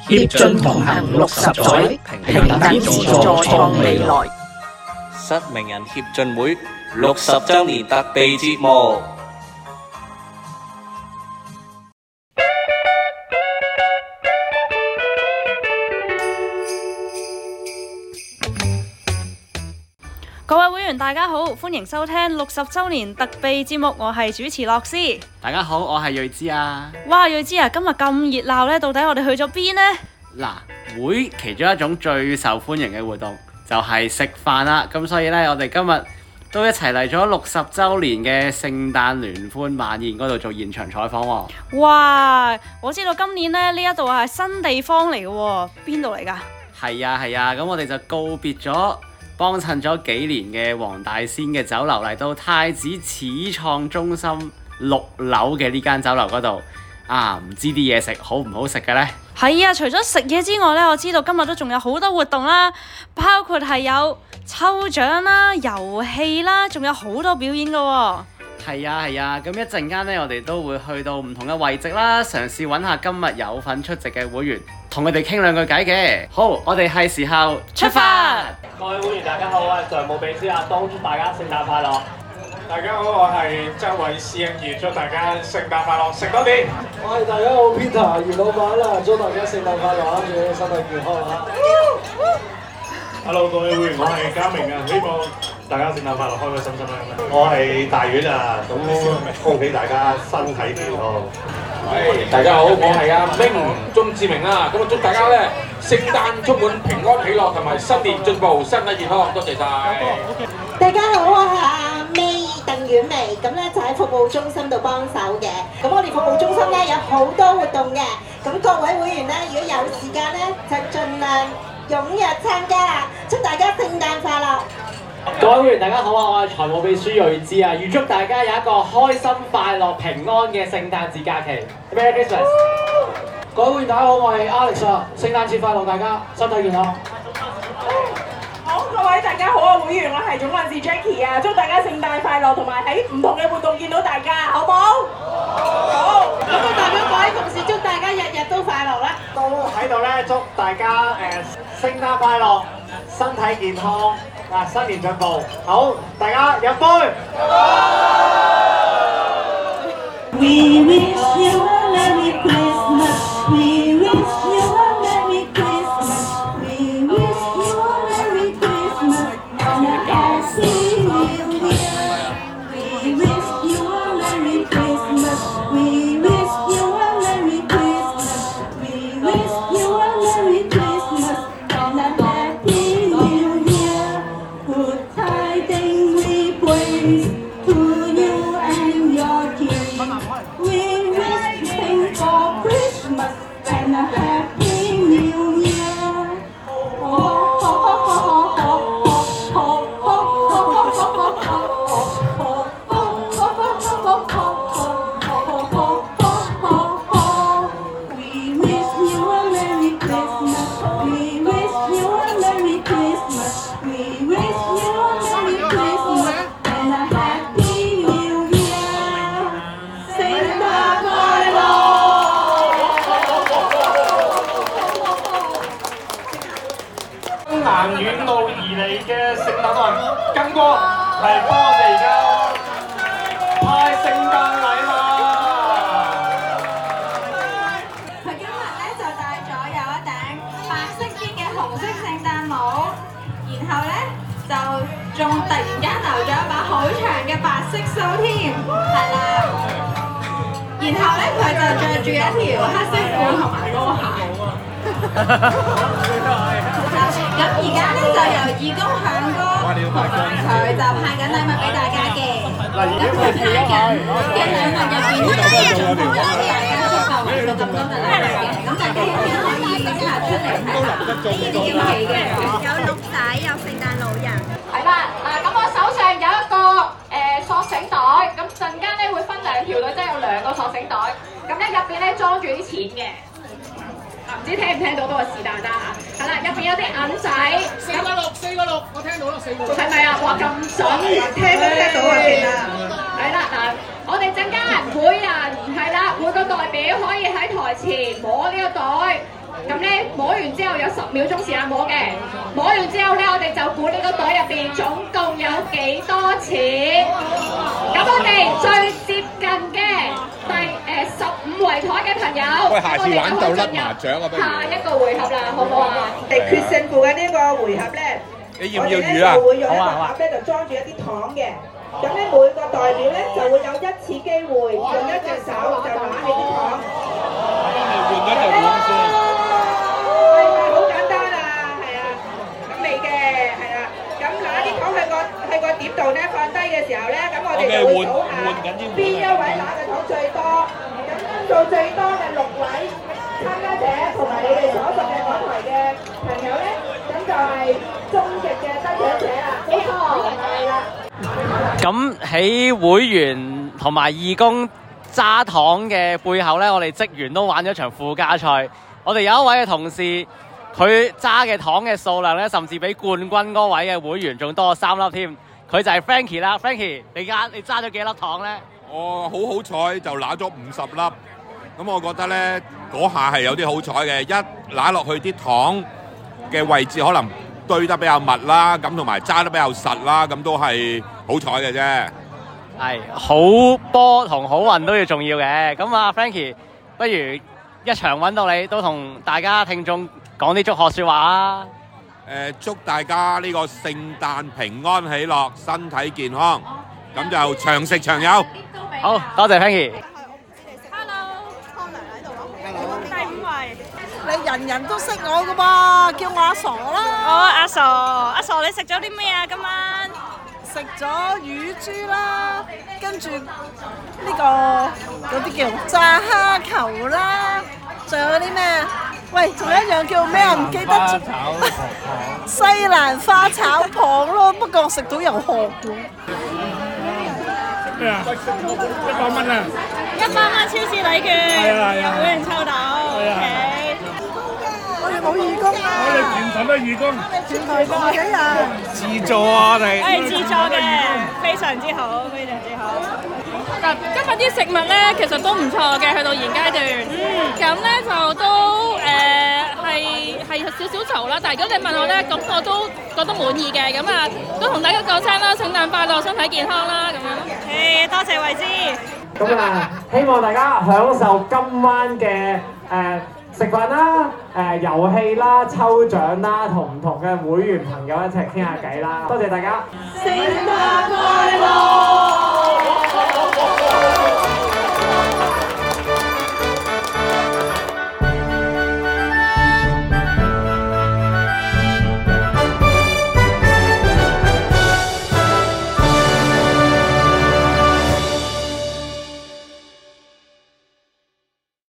協進同行60載，平等自助創未來。 失明人協進會60週年特備節目。 各位會員大家好，歡迎收聽60週年特備節目，我係主持樂師。 大家好，我係睿之啊。 哇，睿之啊，今日咁熱鬧呢，到底我哋去咗邊呢？ 嗱，會其中一種最受歡迎嘅活動就係食飯啦。咁所以呢，我哋今日都一齊嚟咗60週年嘅聖誕聯歡晚宴嗰度做現場採訪喎。 哇，我知道今年呢一度係新地方嚟嘅喎，邊度嚟㗎？ 係啊，咁我哋就告別咗幫襯咗幾年嘅黃大仙嘅酒樓，嚟到太子始創中心6樓嘅呢間酒樓嗰度啊，唔知啲嘢食好唔好食嘅呢？ 係啊，除咗食嘢之外呢，我知道今日都仲有好多活動啦，包括係有抽獎啦、遊戲啦，仲有好多表演嘅喎。 係啊，咁一陣間呢，我哋都會去到唔同嘅位置啦，嘗試揾下今日有份出席嘅會員，同佢哋傾兩句偈嘅。好，我哋係時候出發。 各位會員大家好，我係常務秘書阿東，祝大家聖誕快樂。 大家好，我係周偉師兄，預祝大家聖誕快樂，食多啲。 大家好 Peter 袁老闆啦，祝大家聖誕快樂，祝你身體健康啊！ Hello， 各位會員，我係嘉明啊，希望大家聖誕快樂，開開心心啦。 我係大丸啊，咁恭喜大家身體健康。 大家好，我係阿明鍾志明啦，咁啊祝大家咧聖誕充滿平安喜樂同埋新年進步，身體健康，多謝晒。 大家好，我係阿 May 鄧婉薇，咁咧就喺服務中心度幫手嘅。咁我哋服務中心咧有好多活動嘅，咁各位會員咧如果有時間咧就盡量踴躍參加啦，祝大家聖誕快樂！ 各位會員大家好啊，我係財務秘書睿之啊，預祝大家有一個開心、快樂、平安嘅聖誕節假期。Merry Christmas！ 各位會員大家好，我係 Alex 啊，聖誕節快樂，大家身體健康。 好，各位大家好啊，會員我係總幹事 Jackie 啊，祝大家聖誕快樂，同埋喺唔同嘅活動見到大家，好唔好？好。咁我代表各位同事祝大家日日都快樂啦。 都喺度咧，祝大家聖誕快樂，身體健康，新年進步。好，大家飲杯。 We wish you a Merry Christmas. We wish you a Merry Christmas. We wish you a Merry Christmas and a Happy New Year. We wish you a Merry Christmas. We wish you a Merry Christmas. We wish you a Merry Christmas and a Happy New Year. Good tidings we bring to you and your kin. We wish you for Christmas and a Happy New Year. We wish you a Merry Christmas. We wish you a Merry Christmas. We wish you a Merry Christmas and a Happy New Year. 聖誕快樂！ 行遠路而嚟嘅聖誕老人根哥嚟幫我哋而家派聖誕禮物。 佢今日咧就戴咗有一頂白色啲嘅紅色聖誕帽，然後咧就仲突然間留咗一把好長嘅白色鬚添，係啦。然後咧佢就着住一條黑色褲同埋波鞋。咁而家咧就由義工響哥同埋佢就派緊禮物俾大家嘅。咁佢派緊嘅禮物入邊咧，仲多咗大家足夠為數咁多嘅禮物嘅。咁大家可以拎下出嚟睇下，呢啲驚喜嘅。有鹿仔，有聖誕老人。係啦，咁我手上有一個索繩袋，咁陣間咧會分兩條女，即係有2個索繩袋。咁咧入邊咧裝住啲錢嘅。唔知聽唔聽到都係是但啦嚇，係啦，入邊有啲銀仔，4個6，我聽到啦4個6，係咪啊？哇咁準，聽都聽到啊，其實係啦嗱，我哋陣間每人係啦，每個代表可以喺台前摸呢個袋， 咁咧摸完之後有10秒鐘時間摸嘅，摸完之後咧我哋就估呢個袋入邊總共有幾多錢。咁我哋最接近嘅15圍台嘅朋友， 喂，下次玩鬥甩麻雀啊，不如下一個回合啦，好唔好啊？ 決勝負嘅呢個回合咧， 你要唔要魚啊？ 我哋咧就會用一個盒咧就裝住一啲糖嘅，咁咧每個代表咧就會有1次機會用一隻手就拿起啲糖。 換咗就換先。 係咪好簡單啊？係啊，咁未嘅係啦。咁拿啲糖去個碟度咧放低嘅時候咧，咁我哋就會數下邊一位拿嘅糖最多。咁分數最多嘅6位參加者同埋你哋所屬嘅港台嘅朋友咧，咁就係終極嘅得獎者啦。冇錯，係啦。 咁喺會員同埋義工揸糖嘅背後呢，我哋職員都玩咗場附加賽。我哋有一位嘅同事，佢揸嘅糖嘅數量呢，甚至比冠軍嗰位嘅會員仲多3粒添。佢就係 Frankie 啦。Frankie， 你揸咗幾粒糖呢？ 我好彩就拿咗50粒，咁我覺得呢，嗰下係有啲好彩嘅，一拿落去啲糖嘅位置可能堆得比較密啦，咁同埋揸得比較實啦，咁都係好彩嘅啫。 係好波同好運都要重要嘅。咁啊 Frankie， 不如一場揾到你，都同大家聽眾講啲祝賀説話啊！ 祝大家呢個聖誕平安喜樂，身體健康，咁就長食長有。 好多謝 Frankie。 你人人都識我噶噃，叫我阿傻啦。 哦，阿傻，阿傻，你食咗啲咩啊？今晚食咗乳豬啦，跟住呢個嗰啲叫炸蝦球啦，仲有啲咩？喂，仲有一樣叫咩啊？唔記得咗。西蘭花炒蚌咯，不過我食到有殼嘅。 咩啊？100蚊啊 ！100蚊超市禮券，有會員抽到。OK。 我哋冇義工啊！ 我哋全場都係義工。 全台10幾人。 自助啊！我哋。 係自助嘅，非常之好，非常之好。嗱，今日啲食物咧，其實都唔錯嘅，去到現階段。咁咧就都係少少嘈啦，但係如果你問我咧，咁我都覺得滿意嘅。咁啊，都同大家講聲啦，聖誕快樂，身體健康啦，咁樣。多謝惠芝。 咁啊，希望大家享受今晚嘅食飯啦、遊戲啦、抽獎啦，同唔同嘅會員朋友一齊傾下偈啦。多謝大家。 聖誕快樂！